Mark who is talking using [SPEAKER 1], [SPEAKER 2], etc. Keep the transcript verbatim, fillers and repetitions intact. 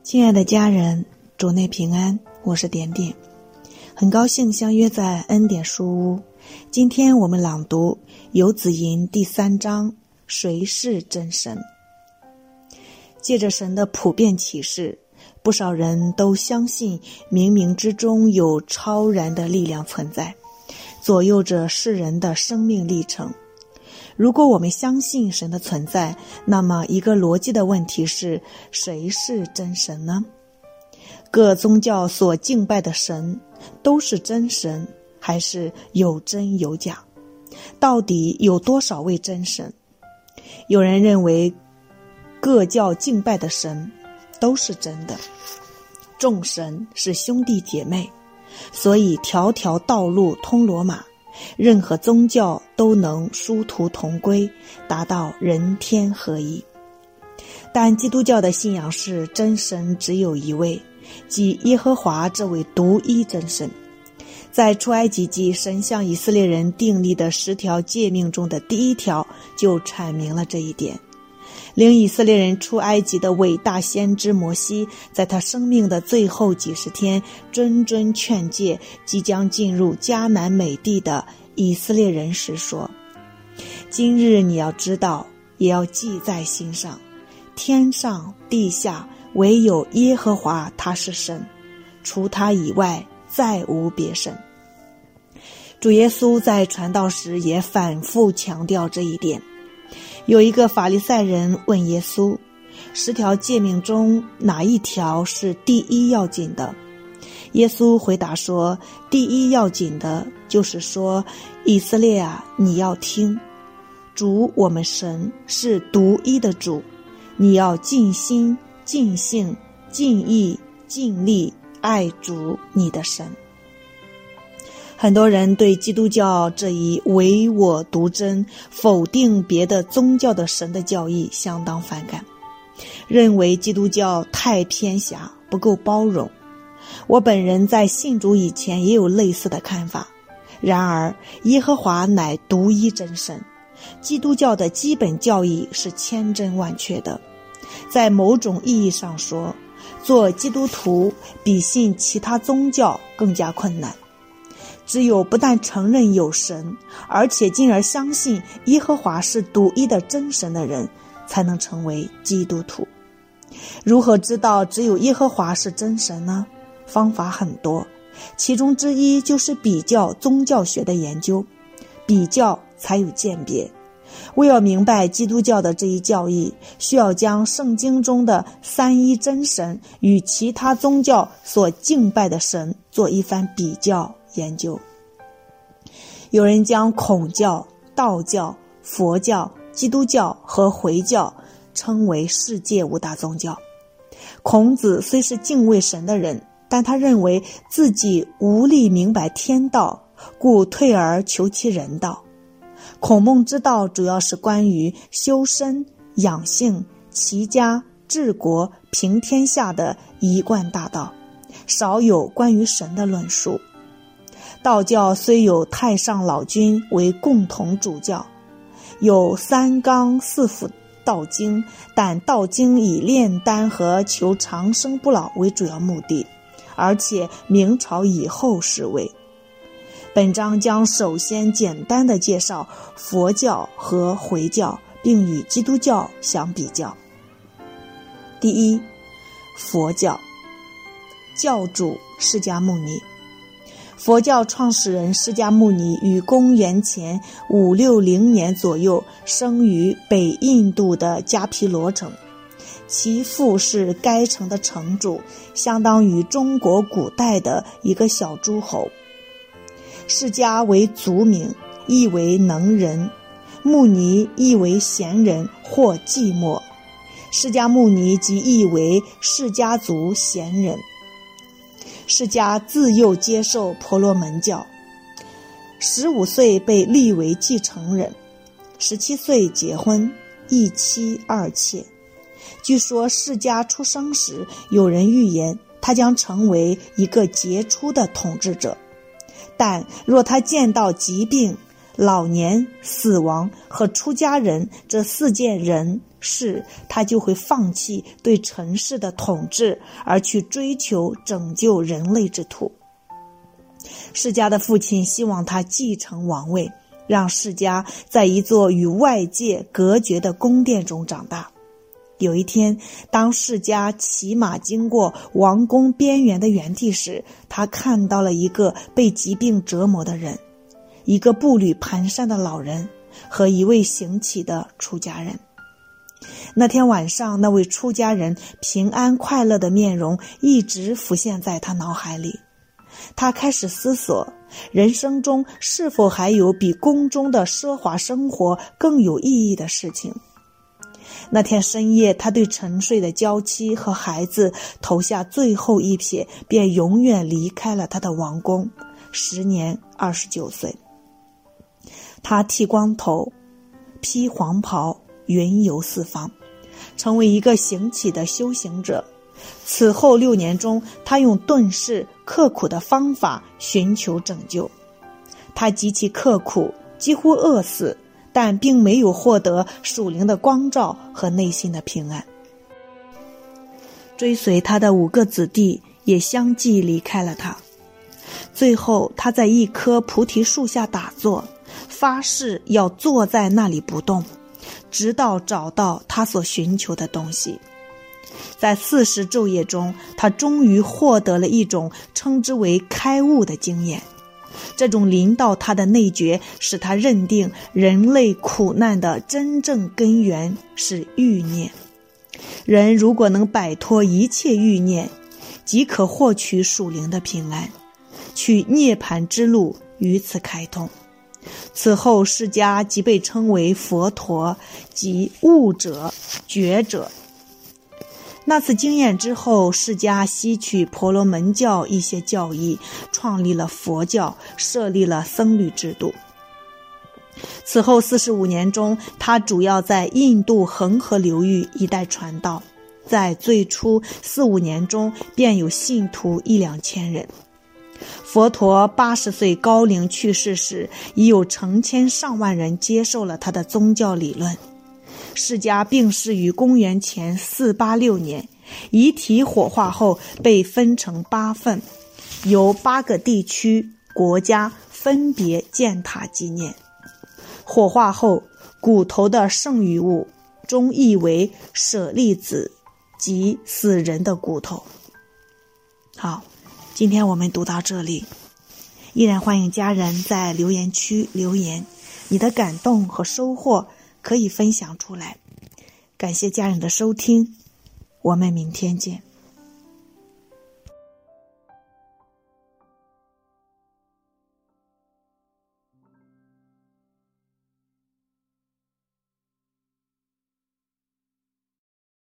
[SPEAKER 1] 亲爱的家人，主内平安，我是点点，很高兴相约在恩典书屋。今天我们朗读游子吟第三章，谁是真神？借着神的普遍启示，不少人都相信冥冥之中有超然的力量存在，左右着世人的生命历程。如果我们相信神的存在，那么一个逻辑的问题是，谁是真神呢？各宗教所敬拜的神都是真神，还是有真有假？到底有多少位真神？有人认为各教敬拜的神都是真的，众神是兄弟姐妹，所以条条道路通罗马，任何宗教都能殊途同归，达到人天合一。但基督教的信仰是真神只有一位，即耶和华这位独一真神。在出埃及记，神向以色列人订立的十条诫命中的第一条就阐明了这一点。领以色列人出埃及的伟大先知摩西，在他生命的最后几十天，谆谆劝诫即将进入迦南美地的以色列人时说：今日你要知道，也要记在心上，天上地下唯有耶和华他是神，除他以外再无别神。主耶稣在传道时也反复强调这一点。有一个法利赛人问耶稣，十条诫命中哪一条是第一要紧的？耶稣回答说，第一要紧的就是说，以色列啊，你要听，主我们神是独一的主，你要尽心尽性尽意尽力爱主你的神。很多人对基督教这一唯我独真、否定别的宗教的神的教义相当反感，认为基督教太偏狭，不够包容。我本人在信主以前也有类似的看法。然而，耶和华乃独一真神，基督教的基本教义是千真万确的。在某种意义上说，做基督徒比信其他宗教更加困难。只有不但承认有神，而且进而相信耶和华是独一的真神的人，才能成为基督徒。如何知道只有耶和华是真神呢？方法很多，其中之一就是比较宗教学的研究，比较才有鉴别。为要明白基督教的这一教义，需要将圣经中的三一真神与其他宗教所敬拜的神做一番比较研究。有人将孔教、道教、佛教、基督教和回教称为世界五大宗教。孔子虽是敬畏神的人，但他认为自己无力明白天道，故退而求其人道。孔孟之道主要是关于修身、养性、齐家、治国、平天下的一贯大道，少有关于神的论述。道教虽有太上老君为共同主教，有三纲四辅道经，但道经以炼丹和求长生不老为主要目的，而且明朝以后式微。本章将首先简单地介绍佛教和回教，并与基督教相比较。第一，佛教，教主释迦牟尼。佛教创始人释迦牟尼于公元前五六零年左右生于北印度的迦毗罗城，其父是该城的城主，相当于中国古代的一个小诸侯。释迦为族名，意为能人，牟尼意为贤人或寂寞，释迦牟尼即意为释迦族贤人。释迦自幼接受婆罗门教，十五岁被立为继承人，十七岁结婚，一妻二妾。据说释迦出生时，有人预言他将成为一个杰出的统治者，但若他见到疾病、老年、死亡和出家人这四件人世，他就会放弃对尘世的统治，而去追求拯救人类之途。释迦的父亲希望他继承王位，让释迦在一座与外界隔绝的宫殿中长大。有一天，当释迦骑马经过王宫边缘的原地时，他看到了一个被疾病折磨的人，一个步履蹒跚的老人和一位行乞的出家人。那天晚上，那位出家人平安快乐的面容一直浮现在他脑海里。他开始思索，人生中是否还有比宫中的奢华生活更有意义的事情。那天深夜，他对沉睡的娇妻和孩子投下最后一瞥，便永远离开了他的王宫，时年二十九岁。他剃光头，披黄袍，云游四方，成为一个行乞的修行者。此后六年中，他用遁世刻苦的方法寻求拯救。他极其刻苦，几乎饿死，但并没有获得属灵的光照和内心的平安。追随他的五个子弟也相继离开了他。最后，他在一棵菩提树下打坐，发誓要坐在那里不动，直到找到他所寻求的东西。在四十昼夜中，他终于获得了一种称之为开悟的经验。这种临到他的内觉，使他认定人类苦难的真正根源是欲念。人如果能摆脱一切欲念，即可获取属灵的平安，去涅槃之路于此开通。此后，释迦即被称为佛陀，即悟者、觉者。那次经验之后，释迦吸取婆罗门教一些教义，创立了佛教，设立了僧侣制度。此后四十五年中，他主要在印度恒河流域一带传道，在最初四五年中便有信徒一两千人。佛陀八十岁高龄去世时，已有成千上万人接受了他的宗教理论。释迦病逝于公元前四八六年，遗体火化后被分成八份，由八个地区国家分别建塔纪念。火化后，骨头的剩余物中译为舍利子，即死人的骨头。好，今天我们读到这里，依然欢迎家人在留言区留言，你的感动和收获可以分享出来。感谢家人的收听，我们明天见。